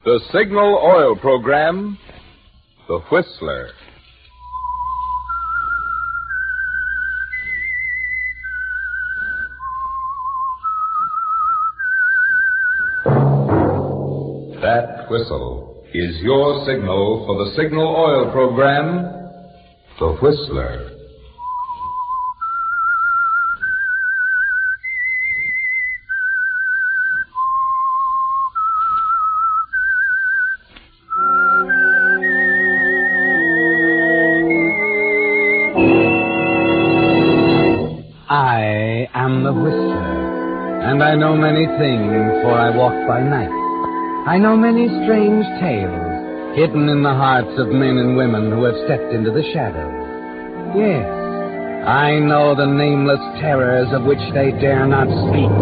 The Signal Oil Program, The Whistler. That whistle is your signal for the Signal Oil Program, The Whistler. I am the Whistler, and I know many things, for I walk by night. I know many strange tales, hidden in the hearts of men and women who have stepped into the shadows. Yes, I know the nameless terrors of which they dare not speak.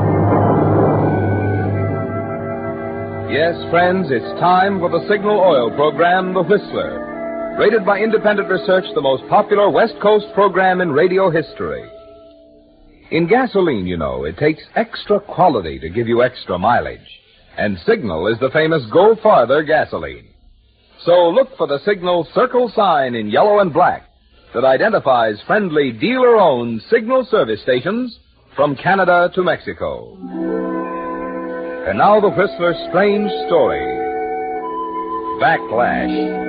Yes, friends, it's time for the Signal Oil Program, The Whistler. Rated by independent research, the most popular West Coast program in radio history. In gasoline, you know, it takes extra quality to give you extra mileage. And Signal is the famous Go Farther gasoline. So look for the Signal circle sign in yellow and black that identifies friendly dealer-owned Signal service stations from Canada to Mexico. And now the Whistler's strange story. Backlash.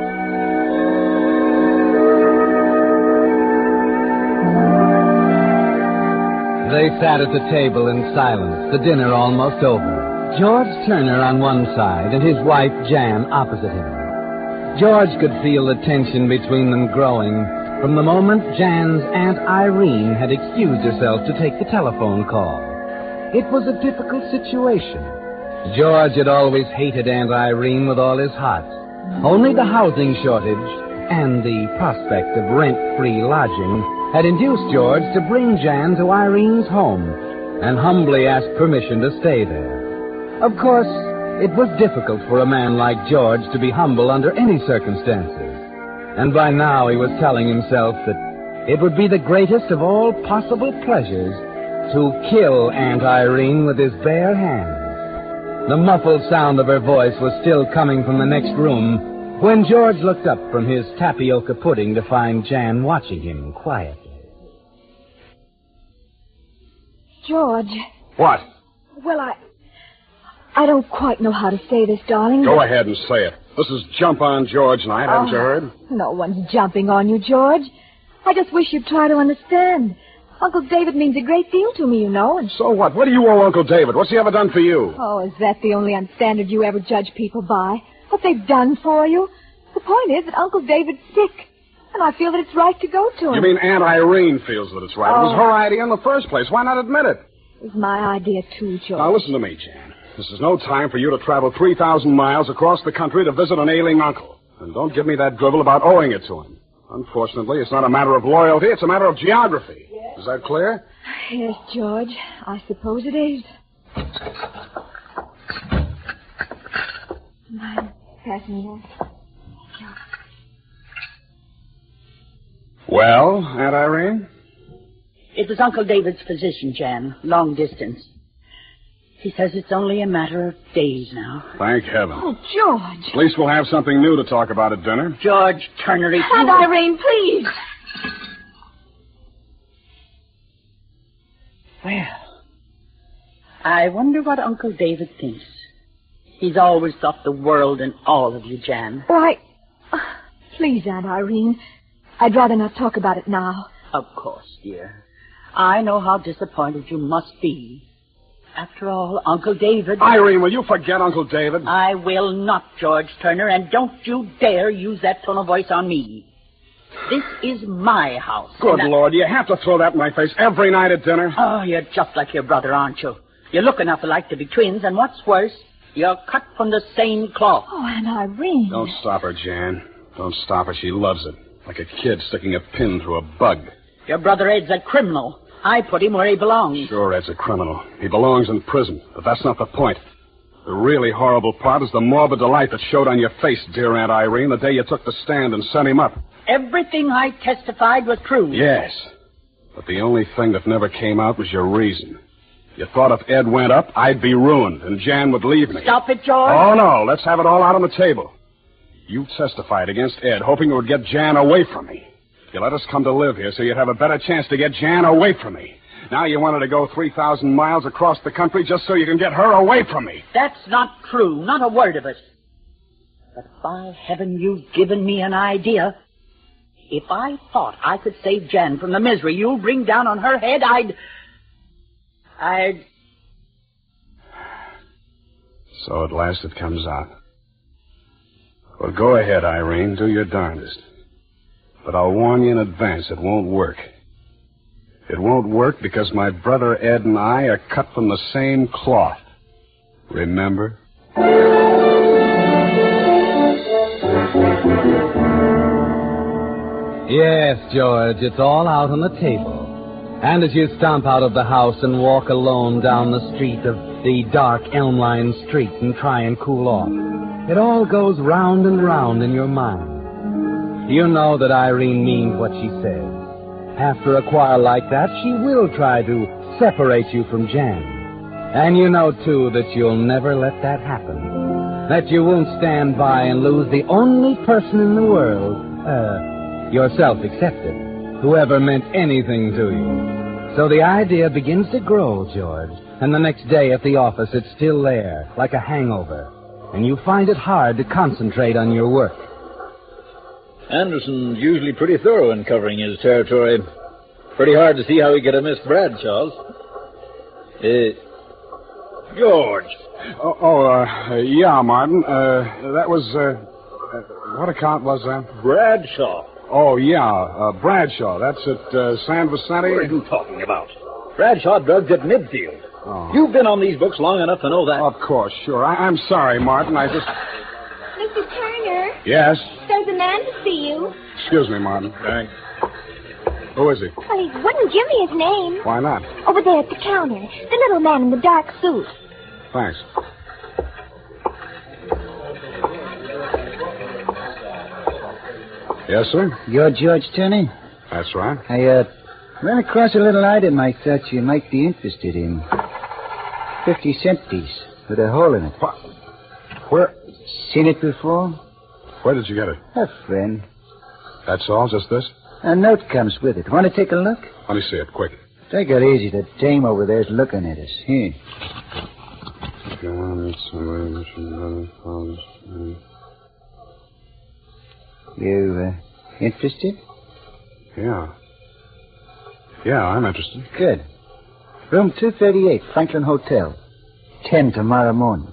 They sat at the table in silence, the dinner almost over. George Turner on one side and his wife Jan opposite him. George could feel the tension between them growing from the moment Jan's Aunt Irene had excused herself to take the telephone call. It was a difficult situation. George had always hated Aunt Irene with all his heart. Only the housing shortage and the prospect of rent-free lodging had induced George to bring Jan to Irene's home and humbly ask permission to stay there. Of course, it was difficult for a man like George to be humble under any circumstances. And by now he was telling himself that it would be the greatest of all possible pleasures to kill Aunt Irene with his bare hands. The muffled sound of her voice was still coming from the next room when George looked up from his tapioca pudding to find Jan watching him quietly. George. What? Well, I don't quite know how to say this, darling. Go ahead and say it. This is Jump on George night, haven't you heard? No one's jumping on you, George. I just wish you'd try to understand. Uncle David means a great deal to me, you know. And So what? What do you owe Uncle David? What's he ever done for you? Oh, is that the only standard you ever judge people by? What they've done for you? The point is that Uncle David's sick, and I feel that it's right to go to him. You mean Aunt Irene feels that it's right? It was her idea in the first place. Why not admit it? It was my idea, too, George. Now, listen to me, Jan. This is no time for you to travel 3,000 miles across the country to visit an ailing uncle. And don't give me that drivel about owing it to him. Unfortunately, it's not a matter of loyalty, it's a matter of geography. Yes. Is that clear? Yes, George. I suppose it is. Mind passing that? Well, Aunt Irene? It was Uncle David's physician, Jan. Long distance. He says it's only a matter of days now. Thank heaven. Oh, George. At least we'll have something new to talk about at dinner. George Turner, if you... Aunt Irene, please. Well, I wonder what Uncle David thinks. He's always thought the world and all of you, Jan. Why, please, Aunt Irene. I'd rather not talk about it now. Of course, dear. I know how disappointed you must be. After all, Uncle David... Irene, will you forget Uncle David? I will not, George Turner, and don't you dare use that tone of voice on me. This is my house. Good Lord, you have to throw that in my face every night at dinner? Oh, you're just like your brother, aren't you? You look enough alike to be twins, and what's worse, you're cut from the same cloth. Oh, Aunt Irene. Don't stop her, Jan. Don't stop her. She loves it. Like a kid sticking a pin through a bug. Your brother Ed's a criminal. I put him where he belongs. Sure, Ed's a criminal. He belongs in prison. But that's not the point. The really horrible part is the morbid delight that showed on your face, dear Aunt Irene, the day you took the stand and sent him up. Everything I testified was true. Yes. But the only thing that never came out was your reason. You thought if Ed went up, I'd be ruined, and Jan would leave me. Stop it, George. Oh, no. Let's have it all out on the table. You testified against Ed, hoping it would get Jan away from me. You let us come to live here so you'd have a better chance to get Jan away from me. Now you wanted to go 3,000 miles across the country just so you can get her away from me. That's not true. Not a word of it. But by heaven, you've given me an idea. If I thought I could save Jan from the misery you'll bring down on her head, I'd... So at last it comes out. Well, go ahead, Irene. Do your darndest. But I'll warn you in advance, it won't work. It won't work because my brother Ed and I are cut from the same cloth. Remember? Yes, George, it's all out on the table. And as you stomp out of the house and walk alone down the street of the dark elm-lined street and try and cool off, it all goes round and round in your mind. You know that Irene means what she says. After a quarrel like that, she will try to separate you from Jan. And you know, too, that you'll never let that happen. That you won't stand by and lose the only person in the world, yourself excepted, who ever meant anything to you. So the idea begins to grow, George, and the next day at the office it's still there, like a hangover, and you find it hard to concentrate on your work. Anderson's usually pretty thorough in covering his territory. Pretty hard to see how he could have missed Bradshaw's. George. Yeah, Martin. That was, what account was that? Bradshaw. Oh, yeah, Bradshaw. That's at San Vicente? What are you talking about? Bradshaw drugs at Midfield. Oh. You've been on these books long enough to know that. Of course, sure. I'm sorry, Martin. I just... Mr. Turner, Yes? there's a man to see you. Excuse me, Martin. Thanks. Who is he? Well, he wouldn't give me his name. Why not? Over there at the counter. The little man in the dark suit. Thanks. Yes, sir? You're George Turner? That's right. I, ran across a little item I thought you might be interested in. 50-cent piece with a hole in it. What? Where? Seen it before? Where did you get it? A friend. That's all? Just this? A note comes with it. Want to take a look? Let me see it, quick. Take it easy. The dame over there's looking at us. Here. You, interested? Yeah. Yeah, I'm interested. Good. Room 238, Franklin Hotel. 10 tomorrow morning.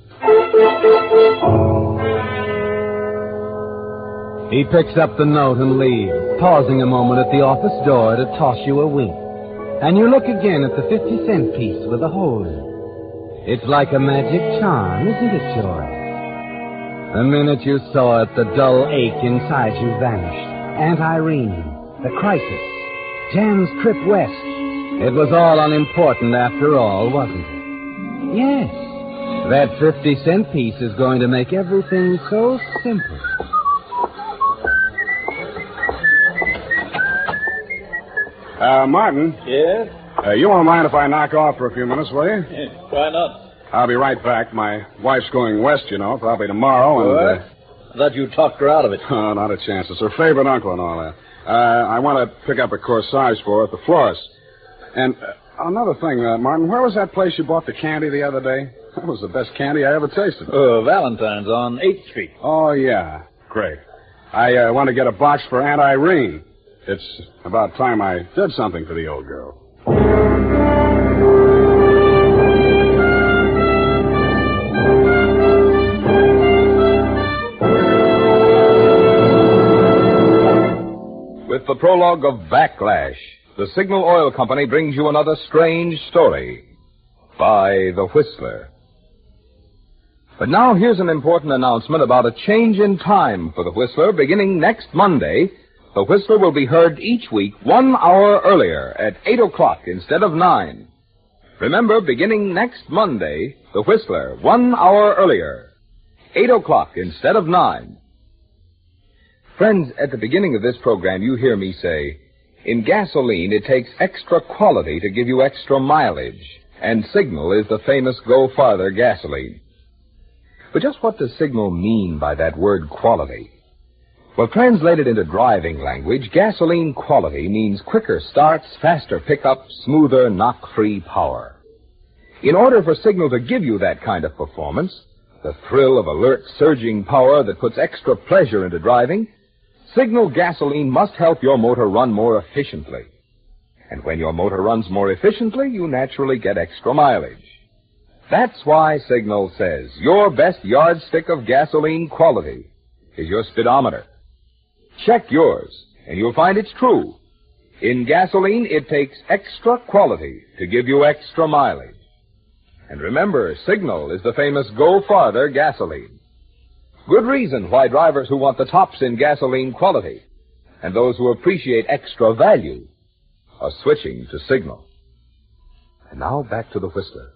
He picks up the note and leaves, pausing a moment at the office door to toss you a wink. And you look again at the 50-cent piece with a hole in it. It's like a magic charm, isn't it, George? The minute you saw it, the dull ache inside you vanished. Aunt Irene, the crisis, Jan's trip west. It was all unimportant after all, wasn't it? Yes. That 50-cent piece is going to make everything so simple. Martin. Yes? You won't mind if I knock off for a few minutes, will you? Why not? I'll be right back. My wife's going west, you know, probably tomorrow, and... I thought you talked her out of it. Oh, not a chance. It's her favorite uncle and all that. I want to pick up a corsage for her at the florist. And another thing, Martin, where was that place you bought the candy the other day? That was the best candy I ever tasted. Valentine's on 8th Street. Oh, yeah. Great. I want to get a box for Aunt Irene. It's about time I did something for the old girl. With the prologue of Backlash, the Signal Oil Company brings you another strange story by The Whistler. But now here's an important announcement about a change in time for The Whistler. Beginning next Monday, The Whistler will be heard each week 1 hour earlier at 8 o'clock instead of 9. Remember, beginning next Monday, The Whistler, 1 hour earlier, 8 o'clock instead of 9. Friends, at the beginning of this program, you hear me say, in gasoline, it takes extra quality to give you extra mileage. And Signal is the famous Go Farther gasoline. But just what does Signal mean by that word quality? Well, translated into driving language, gasoline quality means quicker starts, faster pickup, smoother, knock-free power. In order for Signal to give you that kind of performance, the thrill of alert, surging power that puts extra pleasure into driving, Signal gasoline must help your motor run more efficiently. And when your motor runs more efficiently, you naturally get extra mileage. That's why Signal says your best yardstick of gasoline quality is your speedometer. Check yours, and you'll find it's true. In gasoline, it takes extra quality to give you extra mileage. And remember, Signal is the famous Go Farther gasoline. Good reason why drivers who want the tops in gasoline quality and those who appreciate extra value are switching to Signal. And now back to the Whistler.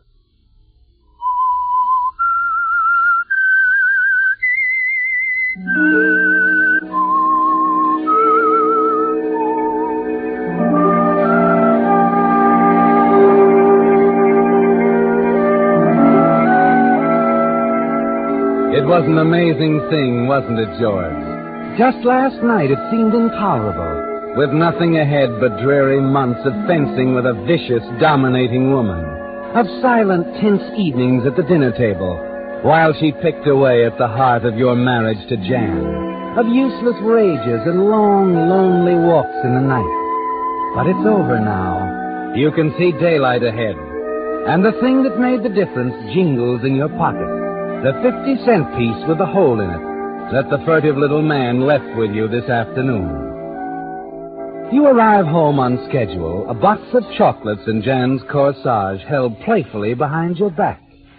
It was an amazing thing, wasn't it, George? Just last night it seemed intolerable, with nothing ahead but dreary months of fencing with a vicious, dominating woman, of silent, tense evenings at the dinner table, while she picked away at the heart of your marriage to Jan, of useless rages and long, lonely walks in the night. But it's over now. You can see daylight ahead, and the thing that made the difference jingles in your pocket. The 50-cent piece with a hole in it that the furtive little man left with you this afternoon. You arrive home on schedule, a box of chocolates in Jan's corsage held playfully behind your back.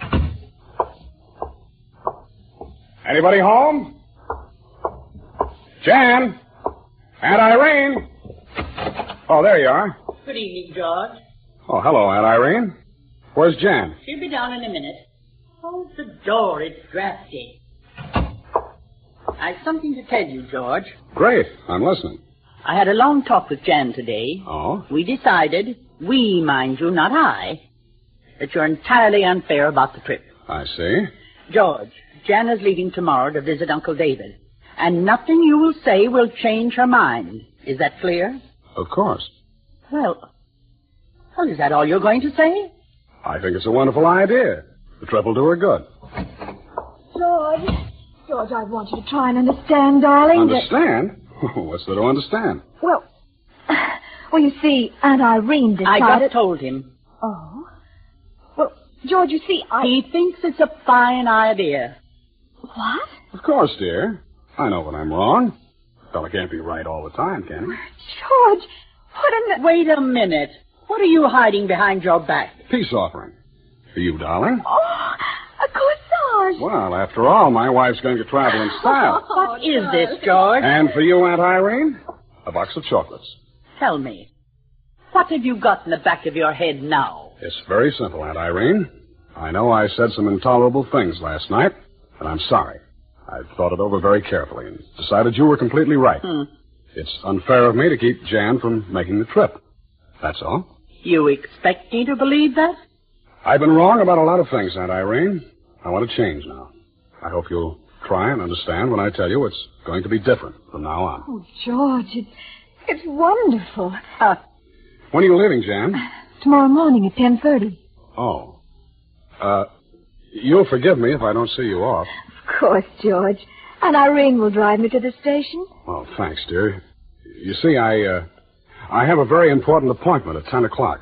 Anybody home? Jan? Aunt Irene? Oh, there you are. Good evening, George. Oh, hello, Aunt Irene. Where's Jan? She'll be down in a minute. Hold the door. It's drafty. I've something to tell you, George. Great. I'm listening. I had a long talk with Jan today. Oh? We decided, we, mind you, not I, that you're entirely unfair about the trip. I see. George, Jan is leaving tomorrow to visit Uncle David, and nothing you will say will change her mind. Is that clear? Of course. Well, is that all you're going to say? I think it's a wonderful idea. The trip will do her good. George, I want you to try and understand, darling. Understand? What's there to understand? Well, you see, Aunt Irene decided... I just told him. Oh? Well, George, you see, He thinks it's a fine idea. What? Of course, dear. I know when I'm wrong. A fella can't be right all the time, can he? George, what in the... Wait a minute. What are you hiding behind your back? Peace offering. For you, darling. Oh, a corsage. Well, after all, my wife's going to travel in style. What is this, George? And for you, Aunt Irene, a box of chocolates. Tell me, what have you got in the back of your head now? It's very simple, Aunt Irene. I know I said some intolerable things last night, and I'm sorry. I've thought it over very carefully and decided you were completely right. It's unfair of me to keep Jan from making the trip. That's all. You expect me to believe that? I've been wrong about a lot of things, Aunt Irene. I want to change now. I hope you'll try and understand when I tell you it's going to be different from now on. Oh, George, it's wonderful. When are you leaving, Jan? Tomorrow morning at 10:30. Oh. You'll forgive me if I don't see you off. Of course, George. And Irene will drive me to the station. Oh, thanks, dear. You see, I have a very important appointment at 10 o'clock.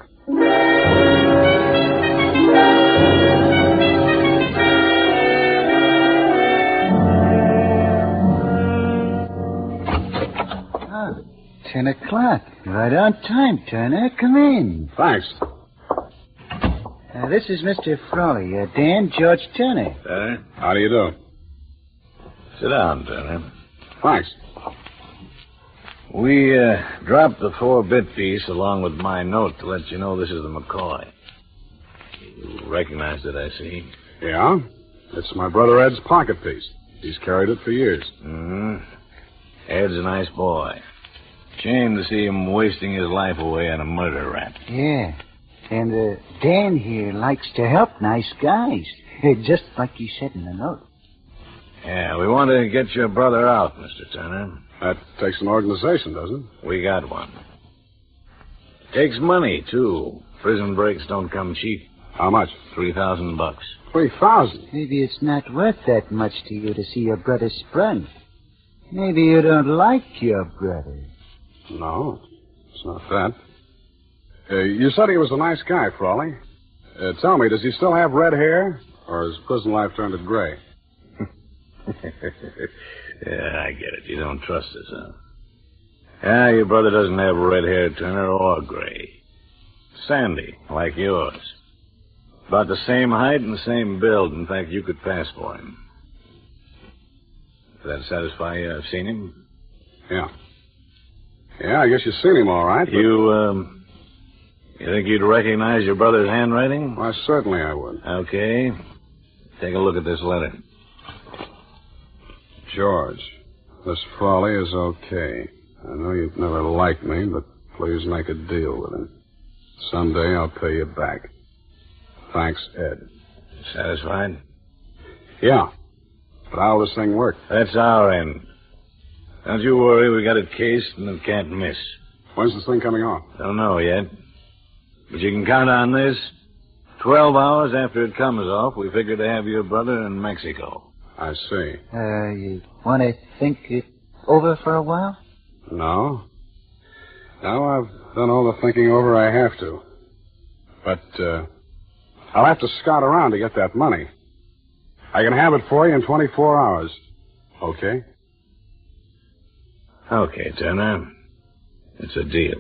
Ah, 10 o'clock. Right on time, Turner. Come in. Thanks. This is Mr. Frawley. Dan, George Turner. Turner? How do you do? Sit down, Turner. Thanks. We dropped the 4-bit piece along with my note to let you know this is the McCoy. You recognize it, I see. Yeah? It's my brother Ed's pocket piece. He's carried it for years. Mm-hmm. Ed's a nice boy. Shame to see him wasting his life away on a murder rap. Yeah. And Dan here likes to help nice guys, just like you said in the note. Yeah, we want to get your brother out, Mr. Turner. That takes an organization, doesn't it? We got one. Takes money, too. Prison breaks don't come cheap. How much? $3,000. 3,000? Maybe it's not worth that much to you to see your brother sprung. Maybe you don't like your brother. No, it's not that. You said he was a nice guy, Frawley. Tell me, does he still have red hair? Or has prison life turned it gray? Yeah, I get it. You don't trust us, huh? Yeah, your brother doesn't have red hair, Turner, or gray. Sandy, like yours. About the same height and the same build. In fact, you could pass for him. Does that satisfy you? I've seen him? Yeah. Yeah, I guess you've seen him all right. But... You think you'd recognize your brother's handwriting? Why, certainly I would. Okay. Take a look at this letter. George, this Frawley is okay. I know you'd never like me, but please make a deal with him. Someday I'll pay you back. Thanks, Ed. Satisfied? Yeah. But how'll this thing work? That's our end. Don't you worry, we got it cased and it can't miss. When's this thing coming off? Don't know yet. But you can count on this. 12 hours after it comes off, we figure to have your brother in Mexico. I see. You want to think it over for a while? No. No, I've done all the thinking over I have to. But, I'll have to scout around to get that money. I can have it for you in 24 hours. Okay? Okay, Turner. It's a deal.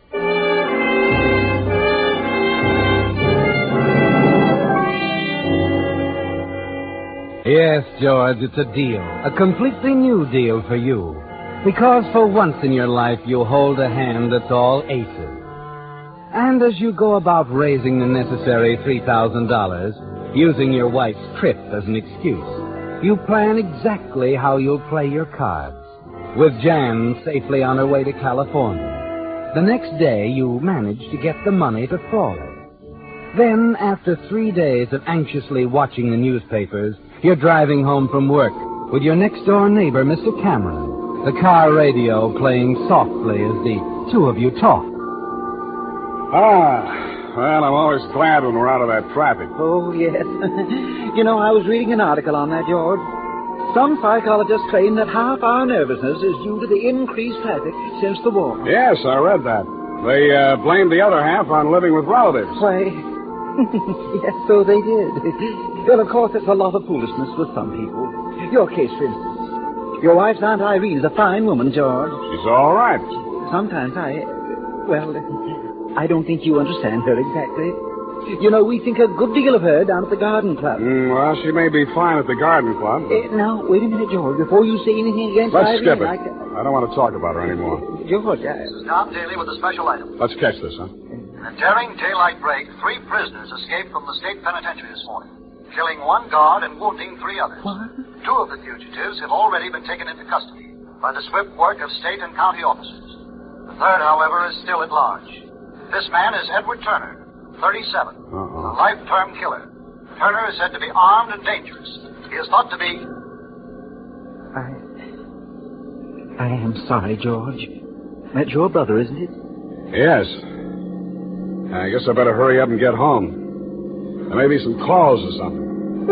Yes, George, it's a deal. A completely new deal for you. Because for once in your life, you hold a hand that's all aces. And as you go about raising the necessary $3,000, using your wife's trip as an excuse, you plan exactly how you'll play your cards. With Jan safely on her way to California. The next day, you manage to get the money to Frawley. Then, after 3 days of anxiously watching the newspapers, you're driving home from work with your next-door neighbor, Mr. Cameron, the car radio playing softly as the two of you talk. Well, I'm always glad when we're out of that traffic. Oh, yes. You know, I was reading an article on that, George. Some psychologists claim that half our nervousness is due to the increased traffic since the war. Yes, I read that. They blamed the other half on living with relatives. Why, yes, so they did. Well, of course, it's a lot of foolishness with some people. Your case, for instance. Your wife's Aunt Irene is a fine woman, George. She's all right. Sometimes I don't think you understand her exactly. You know, we think a good deal of her down at the garden club. Well, she may be fine at the garden club. But... Now, wait a minute, George. Before you say anything against Let's Irene, skip it. I don't want to talk about her anymore. George, This is Tom Daly with a special item. Let's catch this, huh? In a daring daylight break, 3 prisoners escaped from the state penitentiary this morning, killing 1 guard and wounding 3 others. What? 2 of the fugitives have already been taken into custody by the swift work of state and county officers. The 3rd, however, is still at large. This man is Edward Turner, 37, a life-term killer. Turner is said to be armed and dangerous. He is thought to be... I am sorry, George. That's your brother, isn't it? Yes. I guess I better hurry up and get home. There may be some calls or something.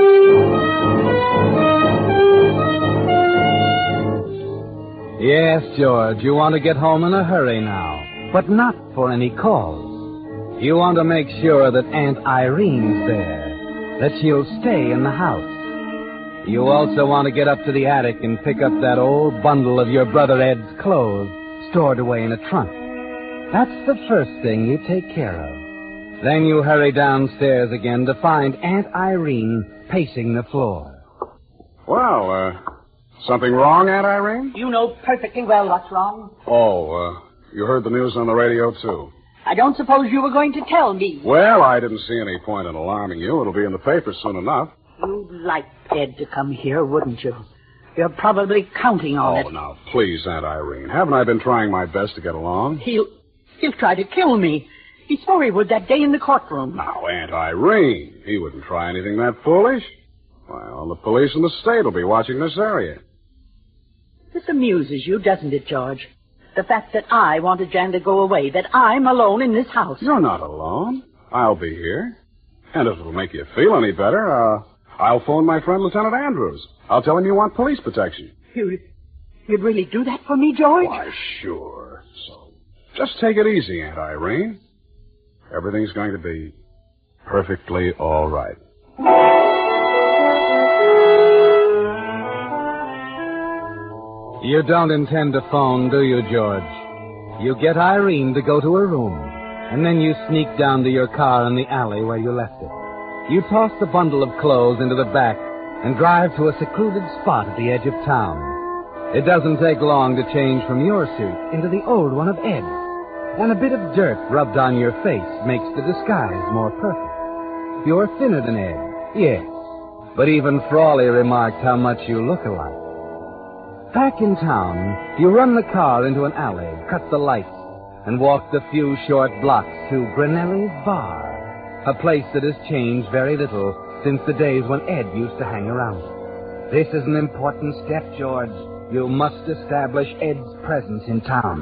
Yes, George, you want to get home in a hurry now, but not for any calls. You want to make sure that Aunt Irene's there, that she'll stay in the house. You also want to get up to the attic and pick up that old bundle of your brother Ed's clothes stored away in a trunk. That's the first thing you take care of. Then you hurry downstairs again to find Aunt Irene pacing the floor. Well, something wrong, Aunt Irene? You know perfectly well what's wrong. Oh, you heard the news on the radio, too. I don't suppose you were going to tell me. Well, I didn't see any point in alarming you. It'll be in the paper soon enough. You'd like Ed to come here, wouldn't you? You're probably counting on it. Oh, now, please, Aunt Irene. Haven't I been trying my best to get along? He'll try to kill me. He swore he would that day in the courtroom. Now, Aunt Irene, he wouldn't try anything that foolish. Why, all the police in the state will be watching this area. This amuses you, doesn't it, George? The fact that I wanted Jan to go away, that I'm alone in this house. You're not alone. I'll be here. And if it'll make you feel any better, I'll phone my friend Lieutenant Andrews. I'll tell him you want police protection. You'd really do that for me, George? Why, sure. So, just take it easy, Aunt Irene. Everything's going to be perfectly all right. You don't intend to phone, do you, George? You get Irene to go to her room, and then you sneak down to your car in the alley where you left it. You toss the bundle of clothes into the back and drive to a secluded spot at the edge of town. It doesn't take long to change from your suit into the old one of Ed, and a bit of dirt rubbed on your face makes the disguise more perfect. You're thinner than Ed, yes, but even Frawley remarked how much you look alike. Back in town, you run the car into an alley, cut the lights, and walk the few short blocks to Granelli's Bar, a place that has changed very little since the days when Ed used to hang around it. This is an important step, George. You must establish Ed's presence in town.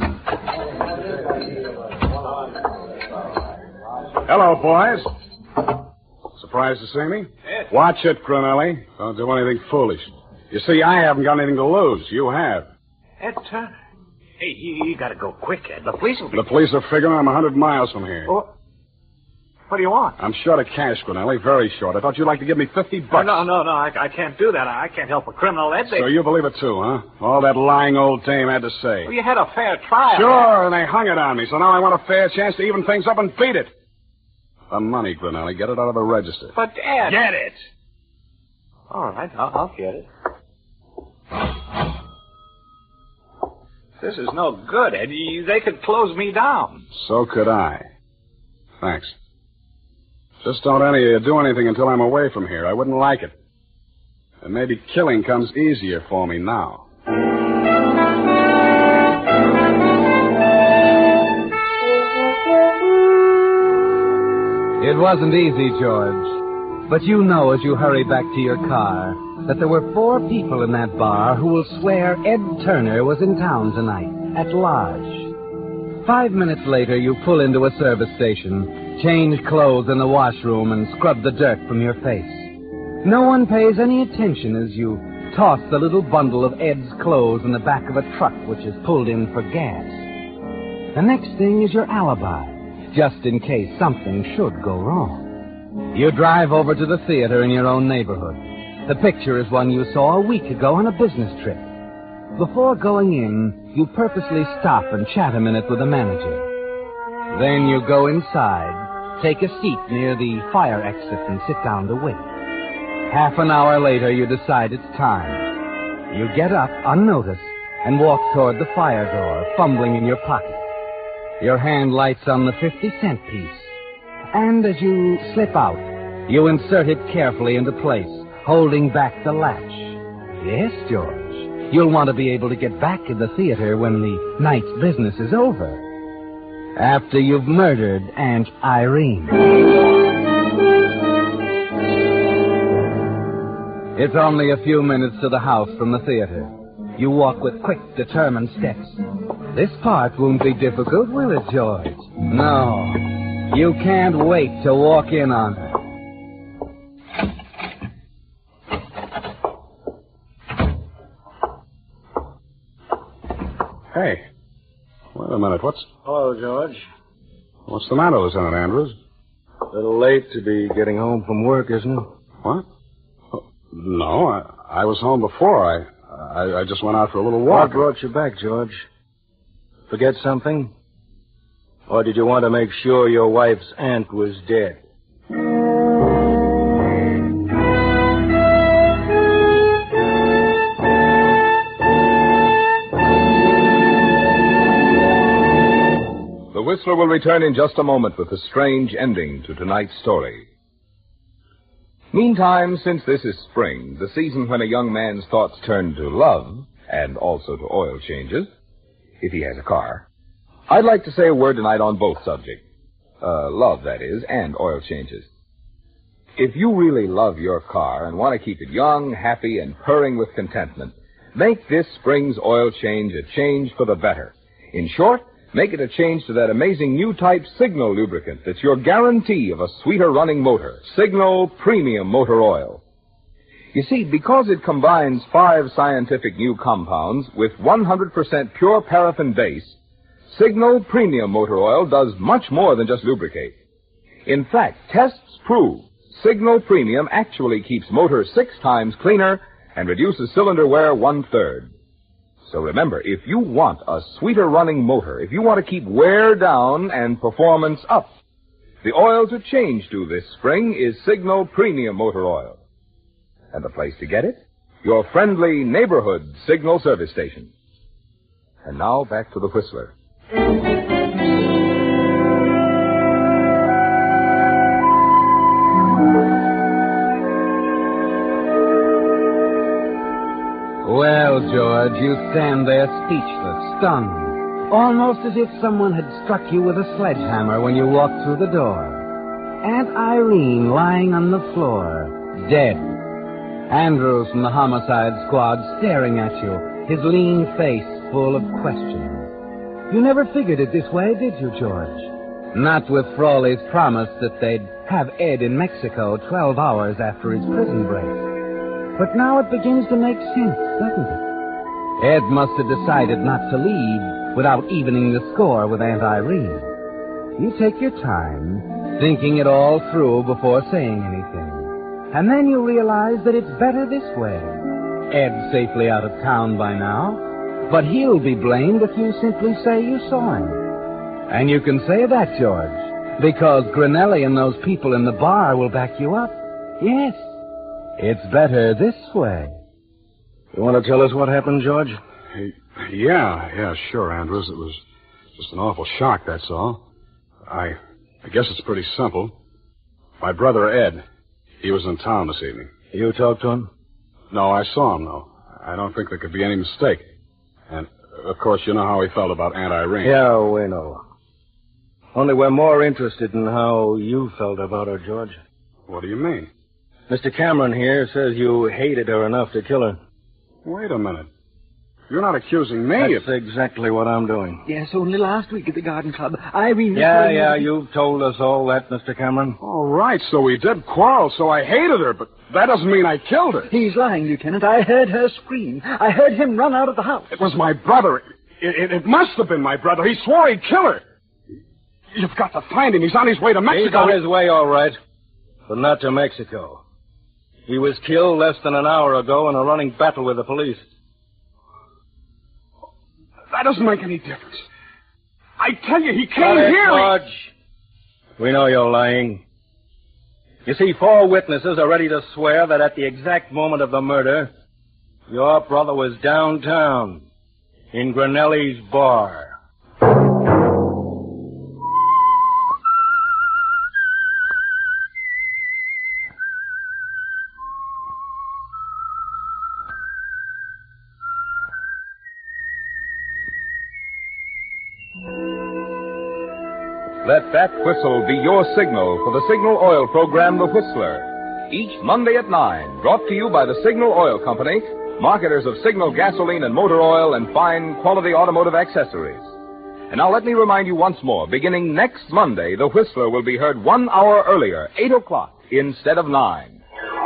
Hello, boys. Surprised to see me? Yes. Watch it, Granelli. Don't do anything foolish. You see, I haven't got anything to lose. You have. Ed Turner. Hey, you gotta go quick, Ed. The police will be... The police are figuring I'm 100 miles from here. Oh, what do you want? I'm short of cash, Granelli. Very short. I thought you'd like to give me $50. Oh, no. I can't do that. I can't help a criminal, Ed. So you believe it, too, huh? All that lying old dame had to say. Well, you had a fair trial. Sure, and they hung it on me, so now I want a fair chance to even things up and beat it. The money, Granelli. Get it out of the register. But, Ed... Get it! All right, I'll get it. This is no good, Ed. They could close me down. So could I. Thanks. Just don't any of you do anything until I'm away from here. I wouldn't like it. And maybe killing comes easier for me now. It wasn't easy, George. But you know as you hurry back to your car that there were 4 people in that bar who will swear Ed Turner was in town tonight, at large. 5 minutes later, you pull into a service station, change clothes in the washroom, and scrub the dirt from your face. No one pays any attention as you toss the little bundle of Ed's clothes in the back of a truck which is pulled in for gas. The next thing is your alibi, just in case something should go wrong. You drive over to the theater in your own neighborhood. The picture is one you saw a week ago on a business trip. Before going in, you purposely stop and chat a minute with the manager. Then you go inside, take a seat near the fire exit, and sit down to wait. Half an hour later, you decide it's time. You get up, unnoticed, and walk toward the fire door, fumbling in your pocket. Your hand lights on the 50-cent piece. And as you slip out, you insert it carefully into place, holding back the latch. Yes, George, you'll want to be able to get back to the theater when the night's business is over. After you've murdered Aunt Irene. It's only a few minutes to the house from the theater. You walk with quick, determined steps. This part won't be difficult, will it, George? No. You can't wait to walk in on her. Hey, wait a minute. Hello, George. What's the matter, Lieutenant Andrews? A little late to be getting home from work, isn't it? What? Oh, no, I was home before. I just went out for a little walk. What brought you back, George? Forget something? Or did you want to make sure your wife's aunt was dead? The Whistler will return in just a moment with a strange ending to tonight's story. Meantime, since this is spring, the season when a young man's thoughts turn to love, and also to oil changes, if he has a car, I'd like to say a word tonight on both subjects. Love, that is, and oil changes. If you really love your car and want to keep it young, happy, and purring with contentment, make this spring's oil change a change for the better. In short, make it a change to that amazing new type Signal lubricant that's your guarantee of a sweeter running motor, Signal Premium Motor Oil. You see, because it combines 5 scientific new compounds with 100% pure paraffin base, Signal Premium Motor Oil does much more than just lubricate. In fact, tests prove Signal Premium actually keeps motors 6 times cleaner and reduces cylinder wear 1/3. So remember, if you want a sweeter running motor, if you want to keep wear down and performance up, the oil to change to this spring is Signal Premium Motor Oil. And the place to get it? Your friendly neighborhood Signal service station. And now back to the Whistler. Well, George, you stand there speechless, stunned, almost as if someone had struck you with a sledgehammer when you walked through the door. Aunt Irene lying on the floor, dead. Andrews from the homicide squad staring at you, his lean face full of questions. You never figured it this way, did you, George? Not with Frawley's promise that they'd have Ed in Mexico 12 hours after his prison break. But now it begins to make sense, doesn't it? Ed must have decided not to leave without evening the score with Aunt Irene. You take your time, thinking it all through before saying anything. And then you realize that it's better this way. Ed's safely out of town by now, but he'll be blamed if you simply say you saw him. And you can say that, George, because Grinelli and those people in the bar will back you up. Yes. It's better this way. You want to tell us what happened, George? Yeah, sure, Andrews. It was just an awful shock, that's all. I guess it's pretty simple. My brother, Ed, he was in town this evening. You talked to him? No, I saw him, though. I don't think there could be any mistake. And, of course, you know how he felt about Aunt Irene. Yeah, we know. Only we're more interested in how you felt about her, George. What do you mean? Mr. Cameron here says you hated her enough to kill her. Wait a minute. You're not accusing me That's exactly what I'm doing. Yes, only last week at the garden club. Irene... Yeah, you've told us all that, Mr. Cameron. All right, so we did quarrel, so I hated her, but that doesn't mean I killed her. He's lying, Lieutenant. I heard her scream. I heard him run out of the house. It was my brother. It must have been my brother. He swore he'd kill her. You've got to find him. He's on his way to Mexico. He's on his way, all right, but not to Mexico. He was killed less than an hour ago in a running battle with the police. That doesn't make any difference. I tell you, he came here. George. We know you're lying. You see, 4 witnesses are ready to swear that at the exact moment of the murder, your brother was downtown in Grinelli's bar. Let that whistle be your signal for the Signal Oil program, The Whistler. Each Monday at 9, brought to you by the Signal Oil Company, marketers of Signal gasoline and motor oil and fine quality automotive accessories. And now let me remind you once more, beginning next Monday, The Whistler will be heard 1 hour earlier, 8 o'clock, instead of 9.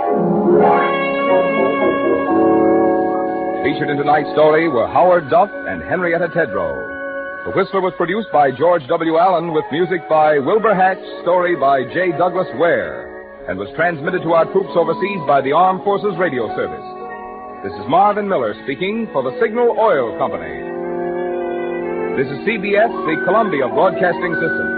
Featured in tonight's story were Howard Duff and Henrietta Tedrow. The Whistler was produced by George W. Allen with music by Wilbur Hatch, story by J. Douglas Ware, and was transmitted to our troops overseas by the Armed Forces Radio Service. This is Marvin Miller speaking for the Signal Oil Company. This is CBS, the Columbia Broadcasting System.